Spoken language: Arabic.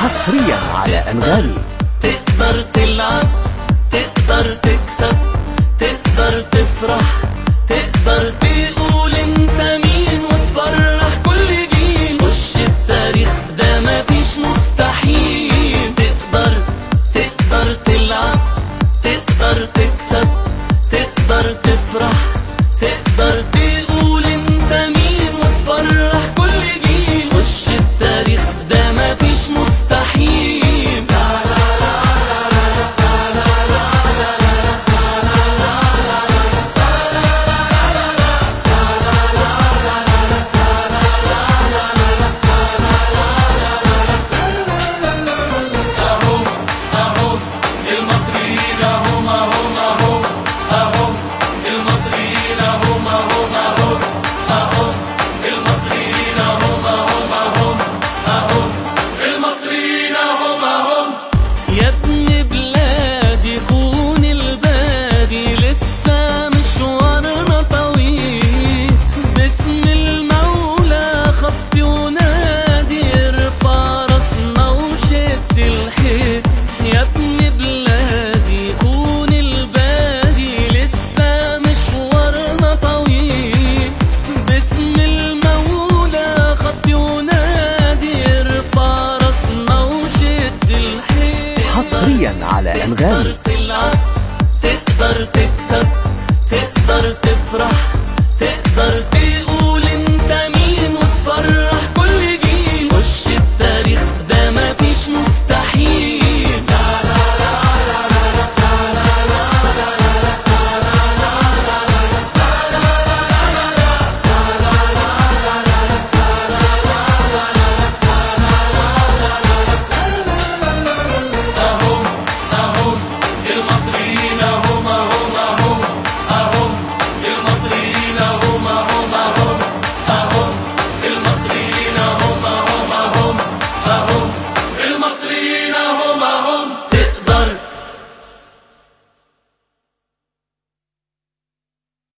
حصريا على أنغامي. تقدر تلعب، تقدر تكسب، تقدر تفرح، تقدر تقول انت مين وتفرح كل جيل. خش التاريخ ده مفيش مستحيل. تقدر تلعب، تقدر تكسب، تقدر تفرح، تقدر تقول انت مين وتفرح كل جيل. خش التاريخ ده مفيش مستحيل. يا ابن بلادي كون البادي، لسه مشوارنا طويل. باسم المولى خطي ونادي، ارفع راسنا وشد الحيل. يا ابن بلادي كون البادي، لسه مشوارنا طويل. باسم المولى خطي ونادي، ارفع راسنا وشد الحيل. حصريا على أنغامي. تقدر تلعب، تقدر تكسب، تقدر تفرح، تقدر